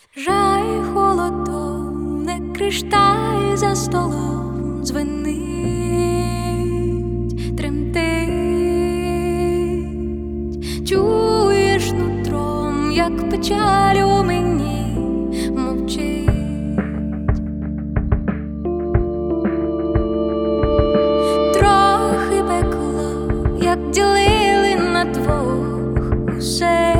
Жай холодом, не кришталь за столом дзвенить, тремтить, чуєш нутром, як печаль у мені мовчить. Трохи пекло, як ділили на двох усе.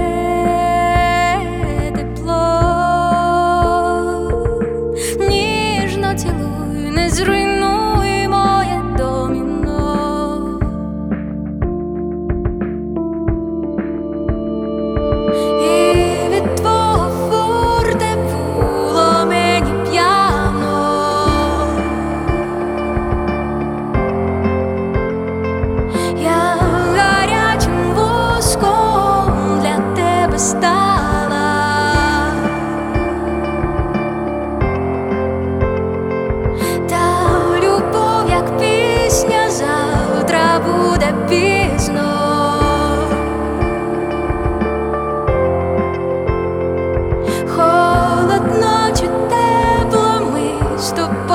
Цілуй, не зруйнуй моє доміно. І від твого форте було мені п'яно. Я гарячим воском для тебе стала. Завтра буде пізно. Холодно чи тепло, ми з тобою